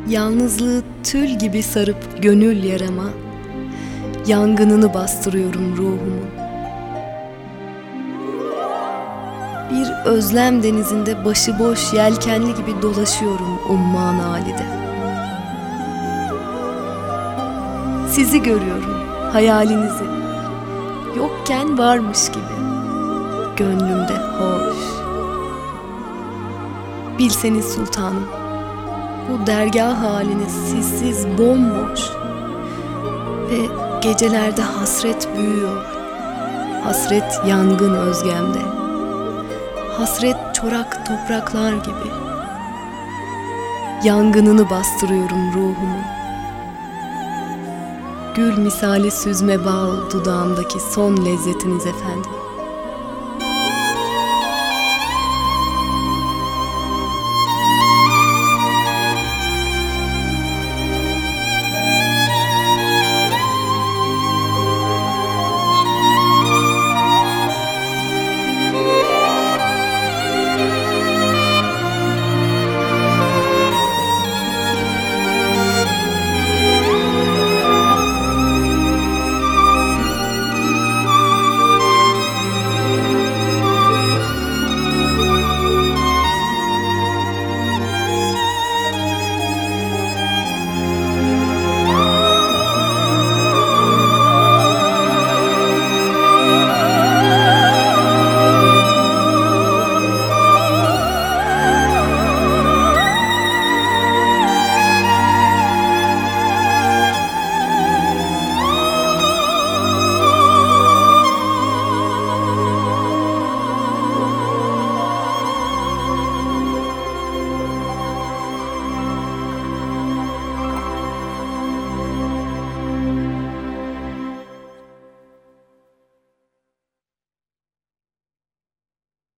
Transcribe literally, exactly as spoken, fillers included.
Yalnızlığı tül gibi sarıp gönül yarama, yangınını bastırıyorum ruhumun. Bir özlem denizinde başıboş yelkenli gibi dolaşıyorum umman halide. Sizi görüyorum, hayalinizi, yokken varmış gibi, gönlümde hoş. Bilseniz sultanım, bu dergah haliniz sizsiz bomboş ve gecelerde hasret büyüyor, hasret yangın özgemde, hasret çorak topraklar gibi. Yangınını bastırıyorum ruhumun. Gül misali süzme bal dudağımdaki son lezzetiniz efendim.